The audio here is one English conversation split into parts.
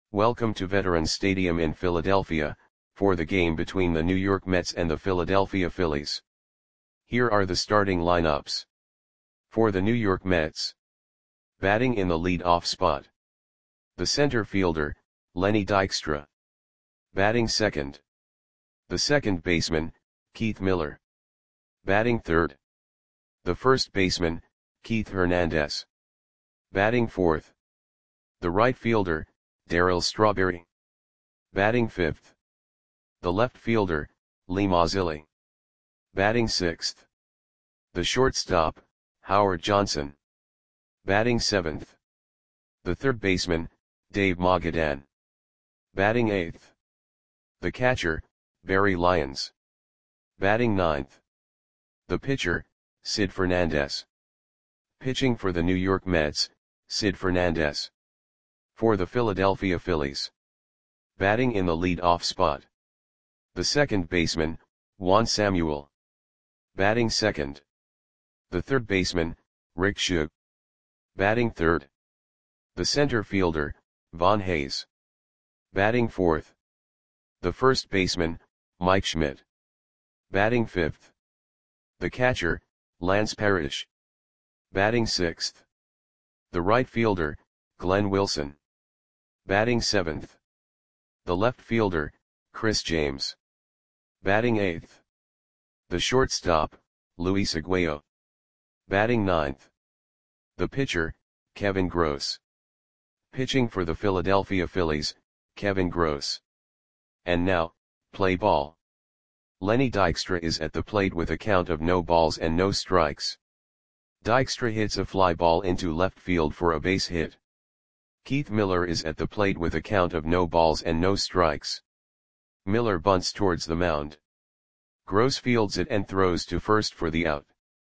Welcome to Veterans Stadium in Philadelphia, for the game between the New York Mets and the Philadelphia Phillies. Here are the starting lineups. For the New York Mets. Batting in the lead-off spot. The center fielder, Lenny Dykstra. Batting second. The second baseman, Keith Miller. Batting third. The first baseman, Keith Hernandez. Batting fourth. The right fielder, Darryl Strawberry. Batting fifth. The left fielder, Lee Mazzilli. Batting sixth. The shortstop, Howard Johnson. Batting seventh. The third baseman, Dave Magadan. Batting eighth. The catcher, Barry Lyons. Batting ninth. The pitcher, Sid Fernandez. Pitching for the New York Mets, Sid Fernandez. For the Philadelphia Phillies. Batting in the lead-off spot. The second baseman, Juan Samuel. Batting second. The third baseman, Rick Shug. Batting third. The center fielder, Von Hayes. Batting fourth. The first baseman, Mike Schmidt. Batting fifth. The catcher, Lance Parrish. Batting sixth. The right fielder, Glenn Wilson. Batting seventh. The left fielder, Chris James. Batting eighth. The shortstop, Luis Aguayo. Batting ninth. The pitcher, Kevin Gross. Pitching for the Philadelphia Phillies, Kevin Gross. And now, play ball. Lenny Dykstra is at the plate with a count of no balls and no strikes. Dykstra hits a fly ball into left field for a base hit. Keith Miller is at the plate with a count of no balls and no strikes. Miller bunts towards the mound. Gross fields it and throws to first for the out.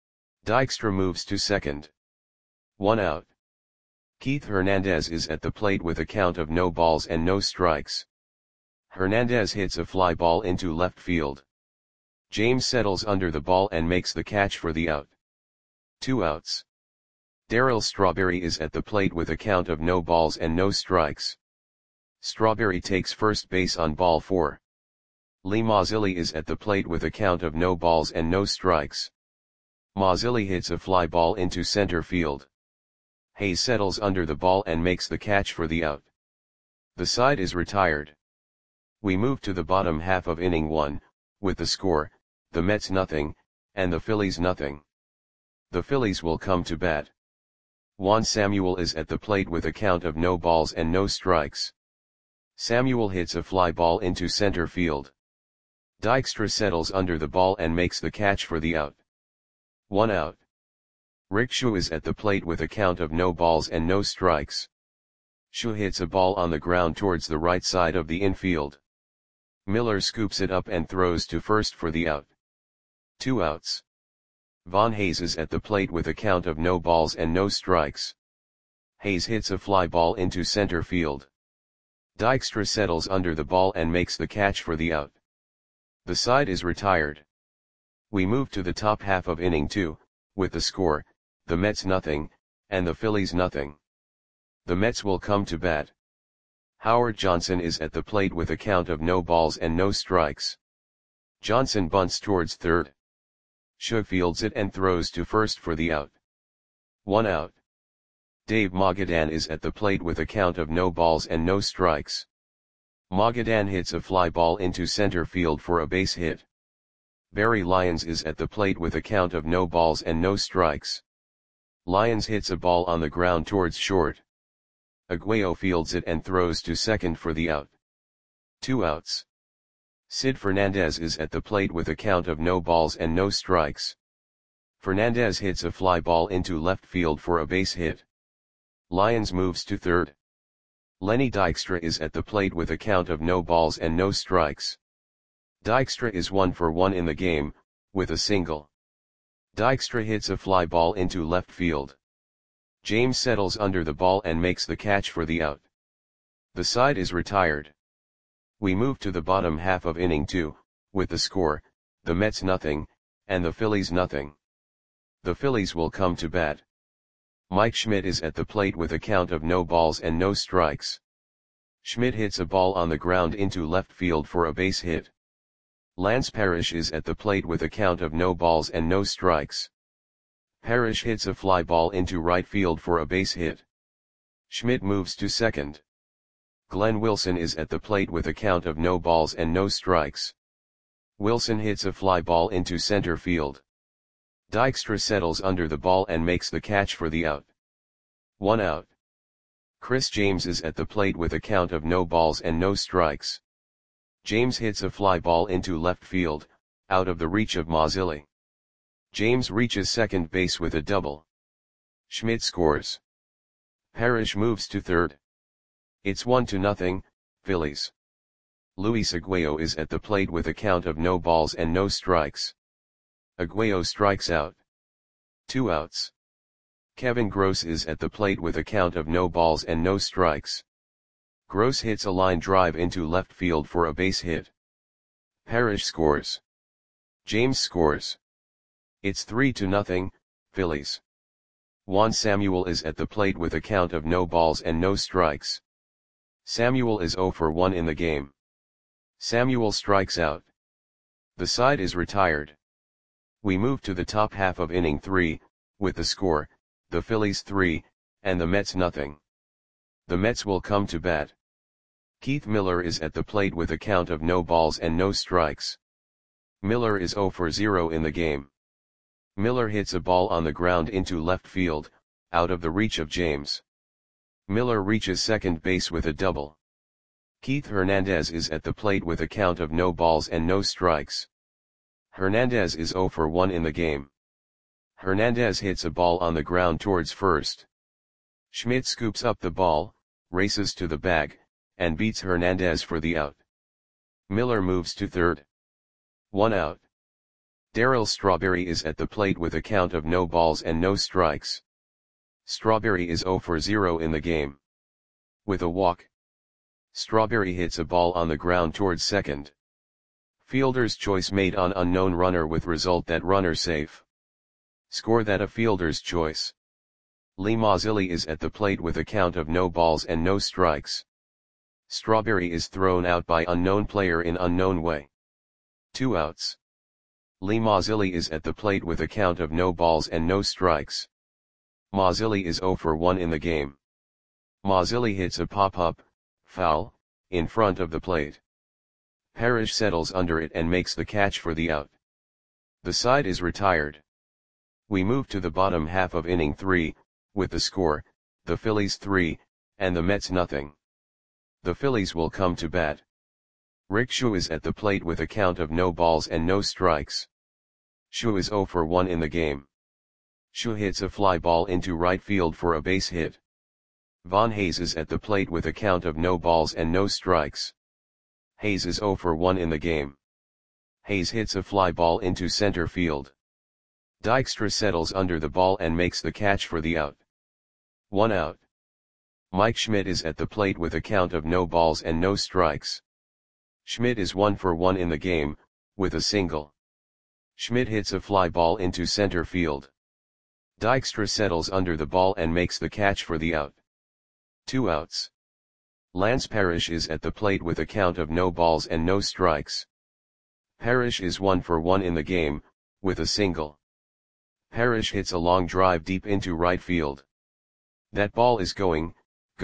Dykstra moves to second. 1 out. Keith Hernandez is at the plate with a count of no balls and no strikes. Hernandez hits a fly ball into left field. James settles under the ball and makes the catch for the out. 2 outs. Darryl Strawberry is at the plate with a count of no balls and no strikes. Strawberry takes first base on ball 4. Lee Mazzilli is at the plate with a count of no balls and no strikes. Mazzilli hits a fly ball into center field. Hayes settles under the ball and makes the catch for the out. The side is retired. We move to the bottom half of inning 1, with the score, the Mets nothing, and the Phillies nothing. The Phillies will come to bat. Juan Samuel is at the plate with a count of no balls and no strikes. Samuel hits a fly ball into center field. Dykstra settles under the ball and makes the catch for the out. 1 out. Rick Shug is at the plate with a count of no balls and no strikes. Shug hits a ball on the ground towards the right side of the infield. Miller scoops it up and throws to first for the out. 2 outs. Von Hayes is at the plate with a count of no balls and no strikes. Hayes hits a fly ball into center field. Dykstra settles under the ball and makes the catch for the out. The side is retired. We move to the top half of inning 2, with the score, the Mets nothing, and the Phillies nothing. The Mets will come to bat. Howard Johnson is at the plate with a count of no balls and no strikes. Johnson bunts towards third. Shug fields it and throws to first for the out. 1 out. Dave Magadan is at the plate with a count of no balls and no strikes. Magadan hits a fly ball into center field for a base hit. Barry Lyons is at the plate with a count of no balls and no strikes. Lyons hits a ball on the ground towards short. Aguayo fields it and throws to second for the out. 2 outs. Sid Fernandez is at the plate with a count of no balls and no strikes. Fernandez hits a fly ball into left field for a base hit. Lyons moves to third. Lenny Dykstra is at the plate with a count of no balls and no strikes. Dykstra is 1 for 1 in the game, with a single. Dykstra hits a fly ball into left field. James settles under the ball and makes the catch for the out. The side is retired. We move to the bottom half of inning 2, with the score, the Mets nothing, and the Phillies nothing. The Phillies will come to bat. Mike Schmidt is at the plate with a count of no balls and no strikes. Schmidt hits a ball on the ground into left field for a base hit. Lance Parrish is at the plate with a count of no balls and no strikes. Parrish hits a fly ball into right field for a base hit. Schmidt moves to second. Glenn Wilson is at the plate with a count of no balls and no strikes. Wilson hits a fly ball into center field. Dykstra settles under the ball and makes the catch for the out. 1 out. Chris James is at the plate with a count of no balls and no strikes. James hits a fly ball into left field, out of the reach of Mazzilli. James reaches second base with a double. Schmidt scores. Parrish moves to third. It's 1-0, Phillies. Luis Aguayo is at the plate with a count of no balls and no strikes. Aguayo strikes out. 2 outs. Kevin Gross is at the plate with a count of no balls and no strikes. Gross hits a line drive into left field for a base hit. Parrish scores. James scores. It's 3-0, Phillies. Juan Samuel is at the plate with a count of no balls and no strikes. Samuel is 0 for 1 in the game. Samuel strikes out. The side is retired. We move to the top half of inning 3, with the score, the Phillies 3, and the Mets nothing. The Mets will come to bat. Keith Miller is at the plate with a count of no balls and no strikes. Miller is 0 for 0 in the game. Miller hits a ball on the ground into left field, out of the reach of James. Miller reaches second base with a double. Keith Hernandez is at the plate with a count of no balls and no strikes. Hernandez is 0 for 1 in the game. Hernandez hits a ball on the ground towards first. Schmidt scoops up the ball, races to the bag, and beats Hernandez for the out. Miller moves to third. 1 out. Darryl Strawberry is at the plate with a count of no balls and no strikes. Strawberry is 0 for 0 in the game. With a walk, Strawberry hits a ball on the ground towards second. Fielder's choice made on unknown runner with result that runner safe. Score that a fielder's choice. Lee Mazzilli is at the plate with a count of no balls and no strikes. Strawberry is thrown out by unknown player in unknown way. 2 outs. Lee Mazzilli is at the plate with a count of no balls and no strikes. Mazzilli is 0 for 1 in the game. Mazzilli hits a pop-up, foul, in front of the plate. Parrish settles under it and makes the catch for the out. The side is retired. We move to the bottom half of inning 3, with the score, the Phillies 3, and the Mets nothing. The Phillies will come to bat. Rick Shu is at the plate with a count of no balls and no strikes. Shu is 0 for 1 in the game. Shu hits a fly ball into right field for a base hit. Von Hayes is at the plate with a count of no balls and no strikes. Hayes is 0 for 1 in the game. Hayes hits a fly ball into center field. Dykstra settles under the ball and makes the catch for the out. 1 out. Mike Schmidt is at the plate with a count of no balls and no strikes. Schmidt is 1 for 1 in the game, with a single. Schmidt hits a fly ball into center field. Dykstra settles under the ball and makes the catch for the out. 2 outs. Lance Parrish is at the plate with a count of no balls and no strikes. Parrish is 1 for 1 in the game, with a single. Parrish hits a long drive deep into right field. That ball is gone.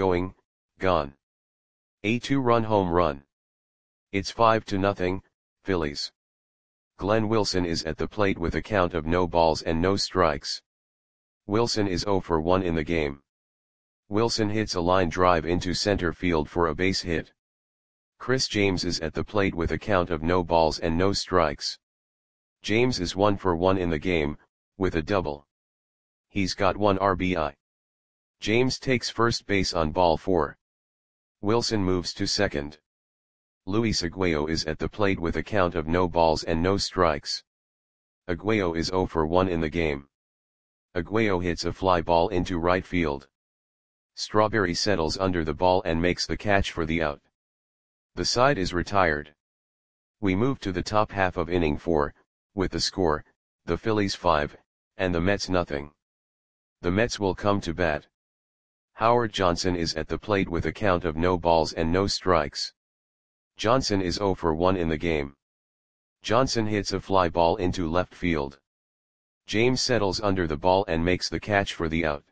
A 2-run home run. It's 5-0, Phillies. Glenn Wilson is at the plate with a count of no balls and no strikes. Wilson is 0 for 1 in the game. Wilson hits a line drive into center field for a base hit. Chris James is at the plate with a count of no balls and no strikes. James is 1 for 1 in the game, with a double. He's got 1 RBI. James takes first base on ball 4. Wilson moves to second. Luis Aguayo is at the plate with a count of no balls and no strikes. Aguayo is 0 for 1 in the game. Aguayo hits a fly ball into right field. Strawberry settles under the ball and makes the catch for the out. The side is retired. We move to the top half of inning 4, with the score, the Phillies 5, and the Mets nothing. The Mets will come to bat. Howard Johnson is at the plate with a count of no balls and no strikes. Johnson is 0 for 1 in the game. Johnson hits a fly ball into left field. James settles under the ball and makes the catch for the out.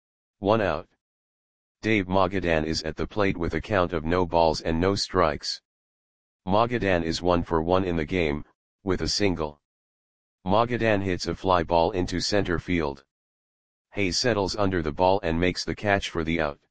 1 out. Dave Magadan is at the plate with a count of no balls and no strikes. Magadan is 1 for 1 in the game, with a single. Magadan hits a fly ball into center field. Hayes settles under the ball and makes the catch for the out.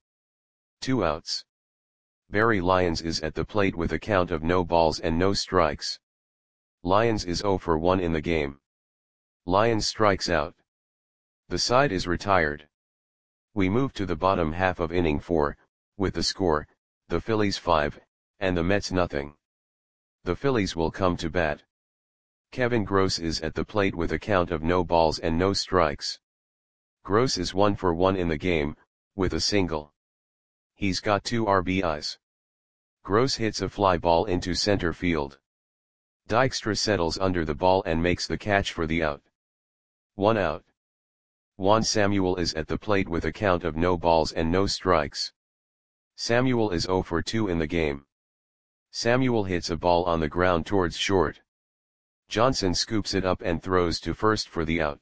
2 outs. Barry Lyons is at the plate with a count of no balls and no strikes. Lyons is 0 for 1 in the game. Lyons strikes out. The side is retired. We move to the bottom half of inning 4, with the score, the Phillies 5, and the Mets nothing. The Phillies will come to bat. Kevin Gross is at the plate with a count of no balls and no strikes. Gross is 1 for 1 in the game, with a single. He's got 2 RBIs. Gross hits a fly ball into center field. Dykstra settles under the ball and makes the catch for the out. 1 out. Juan Samuel is at the plate with a count of no balls and no strikes. Samuel is 0 for 2 in the game. Samuel hits a ball on the ground towards short. Johnson scoops it up and throws to first for the out.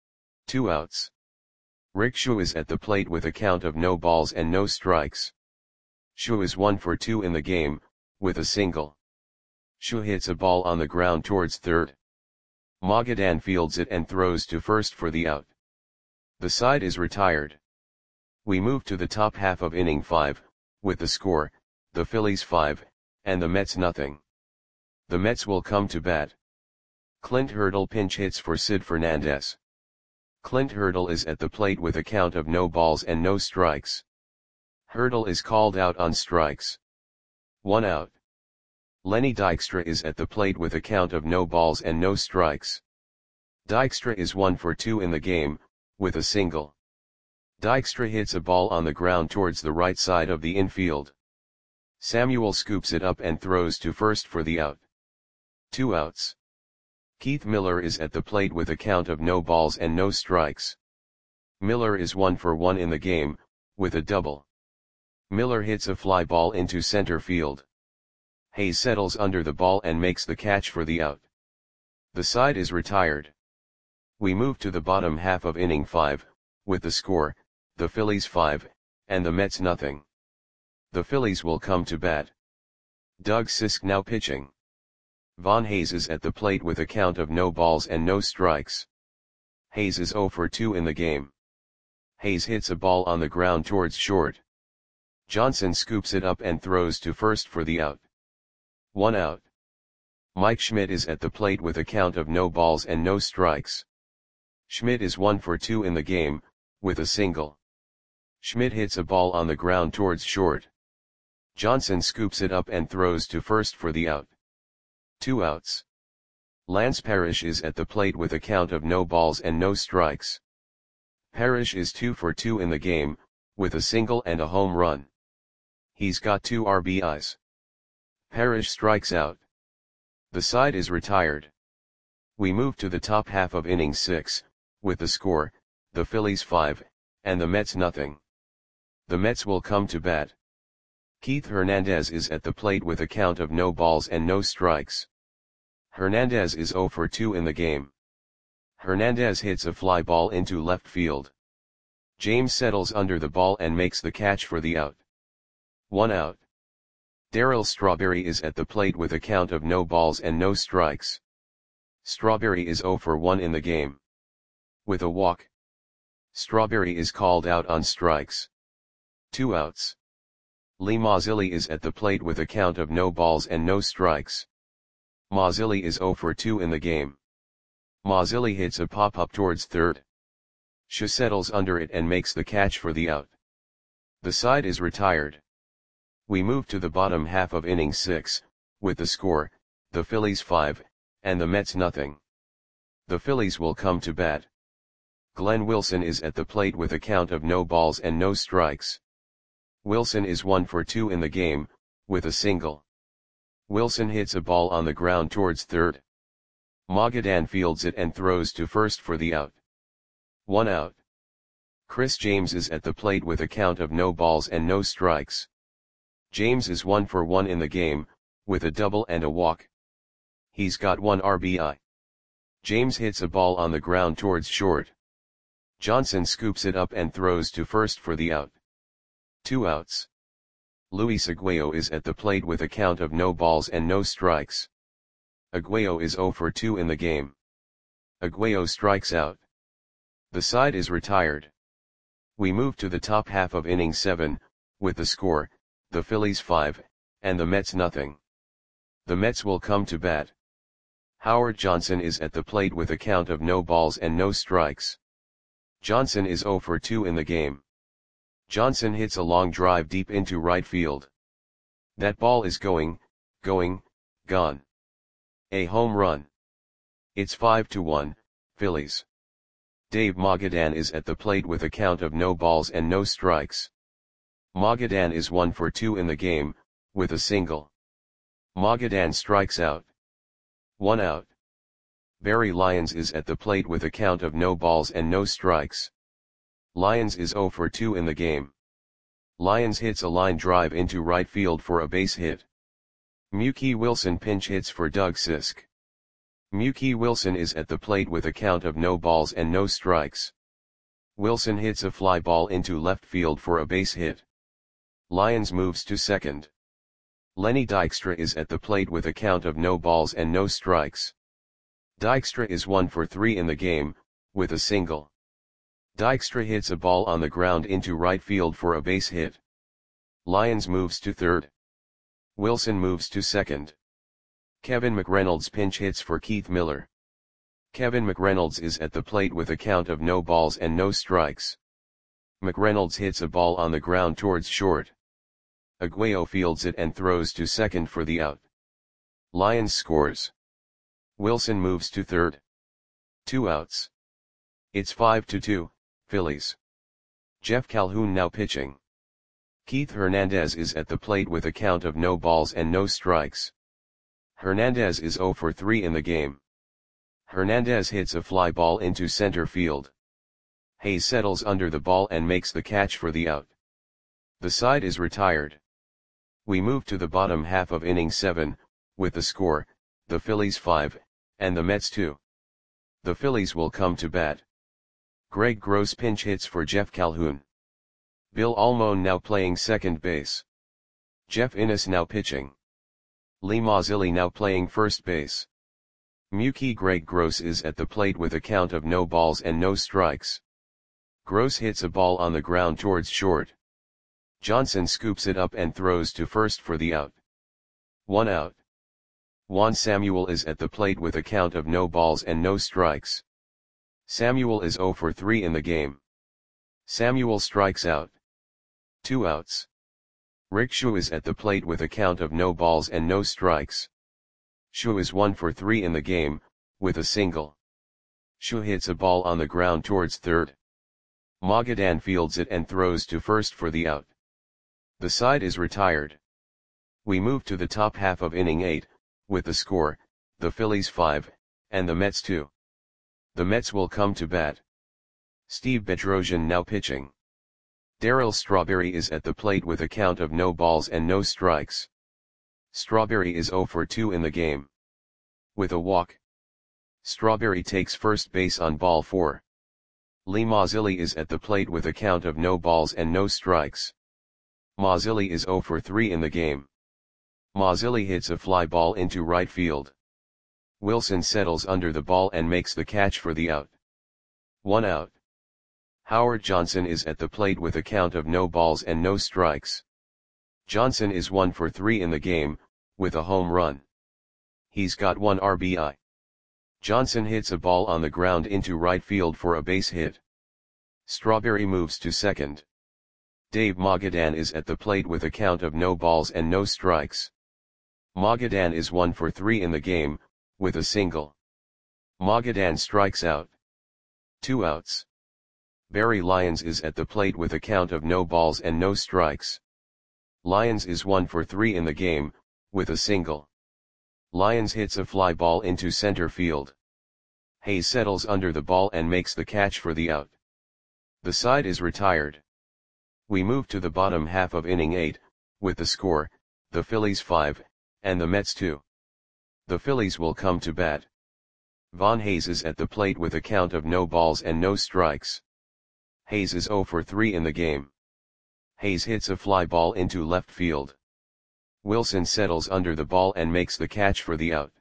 2 outs. Rick Shu is at the plate with a count of no balls and no strikes. Shu is 1 for 2 in the game, with a single. Shu hits a ball on the ground towards third. Magadan fields it and throws to first for the out. The side is retired. We move to the top half of inning 5, with the score, the Phillies 5, and the Mets nothing. The Mets will come to bat. Clint Hurdle pinch hits for Sid Fernandez. Clint Hurdle is at the plate with a count of no balls and no strikes. Hurdle is called out on strikes. 1 out. Lenny Dykstra is at the plate with a count of no balls and no strikes. Dykstra is 1 for 2 in the game, with a single. Dykstra hits a ball on the ground towards the right side of the infield. Samuel scoops it up and throws to first for the out. 2 outs. Keith Miller is at the plate with a count of no balls and no strikes. Miller is 1 for 1 in the game, with a double. Miller hits a fly ball into center field. Hayes settles under the ball and makes the catch for the out. The side is retired. We move to the bottom half of inning 5, with the score, the Phillies 5, and the Mets nothing. The Phillies will come to bat. Doug Sisk now pitching. Von Hayes is at the plate with a count of no balls and no strikes. Hayes is 0 for 2 in the game. Hayes hits a ball on the ground towards short. Johnson scoops it up and throws to first for the out. 1 out. Mike Schmidt is at the plate with a count of no balls and no strikes. Schmidt is 1 for 2 in the game, with a single. Schmidt hits a ball on the ground towards short. Johnson scoops it up and throws to first for the out. 2 outs. Lance Parrish is at the plate with a count of no balls and no strikes. Parrish is 2 for 2 in the game, with a single and a home run. He's got 2 RBIs. Parrish strikes out. The side is retired. We move to the top half of inning 6, with the score, the Phillies 5, and the Mets nothing. The Mets will come to bat. Keith Hernandez is at the plate with a count of no balls and no strikes. Hernandez is 0 for 2 in the game. Hernandez hits a fly ball into left field. James settles under the ball and makes the catch for the out. 1 out. Darryl Strawberry is at the plate with a count of no balls and no strikes. Strawberry is 0 for 1 in the game. With a walk. Strawberry is called out on strikes. 2 outs. Lee Mazzilli is at the plate with a count of no balls and no strikes. Mazzilli is 0 for 2 in the game. Mazzilli hits a pop-up towards third. Shaw settles under it and makes the catch for the out. The side is retired. We move to the bottom half of inning 6, with the score, the Phillies 5, and the Mets nothing. The Phillies will come to bat. Glenn Wilson is at the plate with a count of no balls and no strikes. Wilson is 1 for 2 in the game, with a single. Wilson hits a ball on the ground towards third. Magadan fields it and throws to first for the out. 1 out. Chris James is at the plate with a count of no balls and no strikes. James is 1 for 1 in the game, with a double and a walk. He's got 1 RBI. James hits a ball on the ground towards short. Johnson scoops it up and throws to first for the out. 2 outs. Luis Aguayo is at the plate with a count of no balls and no strikes. Aguayo is 0 for 2 in the game. Aguayo strikes out. The side is retired. We move to the top half of inning 7, with the score, the Phillies 5, and the Mets nothing. The Mets will come to bat. Howard Johnson is at the plate with a count of no balls and no strikes. Johnson is 0 for 2 in the game. Johnson hits a long drive deep into right field. That ball is gone. A home run. It's 5-1, Phillies. Dave Magadan is at the plate with a count of no balls and no strikes. Magadan is 1 for 2 in the game, with a single. Magadan strikes out. 1 out. Barry Lyons is at the plate with a count of no balls and no strikes. Lyons is 0 for 2 in the game. Lyons hits a line drive into right field for a base hit. Mookie Wilson pinch hits for Doug Sisk. Mookie Wilson is at the plate with a count of no balls and no strikes. Wilson hits a fly ball into left field for a base hit. Lyons moves to second. Lenny Dykstra is at the plate with a count of no balls and no strikes. Dykstra is 1 for 3 in the game, with a single. Dykstra hits a ball on the ground into right field for a base hit. Lyons moves to third. Wilson moves to second. Kevin McReynolds pinch hits for Keith Miller. Kevin McReynolds is at the plate with a count of no balls and no strikes. McReynolds hits a ball on the ground towards short. Aguayo fields it and throws to second for the out. Lyons scores. Wilson moves to third. 2 outs. It's 5-2, Phillies. Jeff Calhoun now pitching. Keith Hernandez is at the plate with a count of no balls and no strikes. Hernandez is 0 for 3 in the game. Hernandez hits a fly ball into center field. Hayes settles under the ball and makes the catch for the out. The side is retired. We move to the bottom half of inning 7, with the score, the Phillies 5, and the Mets 2. The Phillies will come to bat. Greg Gross pinch hits for Jeff Calhoun. Bill Almon now playing second base. Jeff Innes now pitching. Lee Mazzilli now playing first base. Mookie Greg Gross is at the plate with a count of no balls and no strikes. Gross hits a ball on the ground towards short. Johnson scoops it up and throws to first for the out. 1 out. Juan Samuel is at the plate with a count of no balls and no strikes. Samuel is 0 for 3 in the game. Samuel strikes out. 2 outs. Rick Shu is at the plate with a count of no balls and no strikes. Shu is 1 for 3 in the game, with a single. Shu hits a ball on the ground towards third. Magadan fields it and throws to first for the out. The side is retired. We move to the top half of inning 8, with the score, the Phillies 5, and the Mets 2. The Mets will come to bat. Steve Bedrosian now pitching. Darryl Strawberry is at the plate with a count of no balls and no strikes. Strawberry is 0 for 2 in the game. With a walk. Strawberry takes first base on ball 4. Lee Mazzilli is at the plate with a count of no balls and no strikes. Mazzilli is 0 for 3 in the game. Mazzilli hits a fly ball into right field. Wilson settles under the ball and makes the catch for the out. 1 out. Howard Johnson is at the plate with a count of no balls and no strikes. Johnson is 1 for 3 in the game, with a home run. He's got 1 RBI. Johnson hits a ball on the ground into right field for a base hit. Strawberry moves to second. Dave Magadan is at the plate with a count of no balls and no strikes. Magadan is 1 for 3 in the game, with a single. Magadan strikes out. 2 outs. Barry Lyons is at the plate with a count of no balls and no strikes. Lyons is 1 for 3 in the game, with a single. Lyons hits a fly ball into center field. Hayes settles under the ball and makes the catch for the out. The side is retired. We move to the bottom half of inning 8, with the score, the Phillies 5, and the Mets 2. The Phillies will come to bat. Von Hayes is at the plate with a count of no balls and no strikes. Hayes is 0 for 3 in the game. Hayes hits a fly ball into left field. Wilson settles under the ball and makes the catch for the out.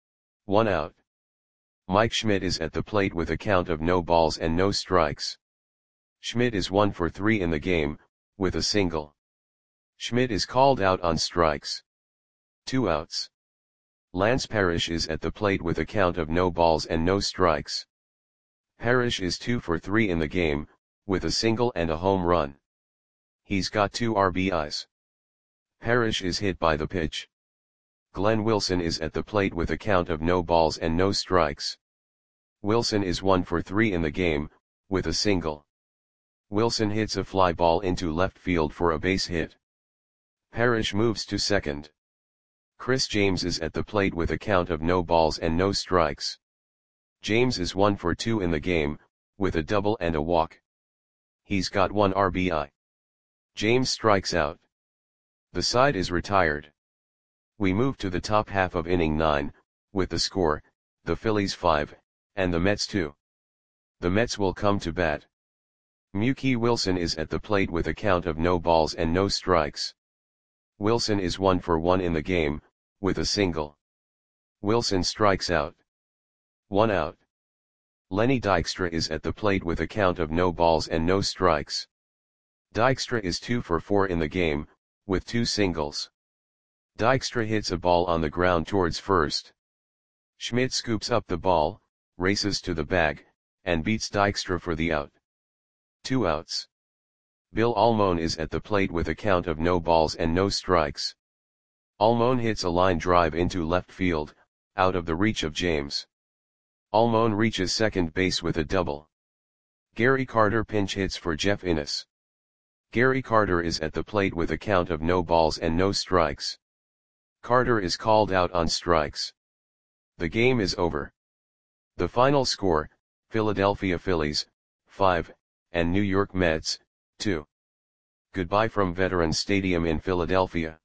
1 out. Mike Schmidt is at the plate with a count of no balls and no strikes. Schmidt is 1 for 3 in the game, with a single. Schmidt is called out on strikes. 2 outs. Lance Parrish is at the plate with a count of no balls and no strikes. Parrish is 2 for 3 in the game, with a single and a home run. He's got 2 RBIs. Parrish is hit by the pitch. Glenn Wilson is at the plate with a count of no balls and no strikes. Wilson is 1 for 3 in the game, with a single. Wilson hits a fly ball into left field for a base hit. Parrish moves to second. Chris James is at the plate with a count of no balls and no strikes. James is 1 for 2 in the game, with a double and a walk. He's got 1 RBI. James strikes out. The side is retired. We move to the top half of inning 9, with the score, the Phillies 5, and the Mets 2. The Mets will come to bat. Mookie Wilson is at the plate with a count of no balls and no strikes. Wilson is 1 for 1 in the game, with a single. Wilson strikes out. 1 out. Lenny Dykstra is at the plate with a count of no balls and no strikes. Dykstra is 2 for 4 in the game, with 2 singles. Dykstra hits a ball on the ground towards first. Schmidt scoops up the ball, races to the bag, and beats Dykstra for the out. 2 outs. Bill Almon is at the plate with a count of no balls and no strikes. Almon hits a line drive into left field, out of the reach of James. Almon reaches second base with a double. Gary Carter pinch hits for Jeff Innes. Gary Carter is at the plate with a count of no balls and no strikes. Carter is called out on strikes. The game is over. The final score, Philadelphia Phillies, 5, and New York Mets, 2. Goodbye from Veterans Stadium in Philadelphia.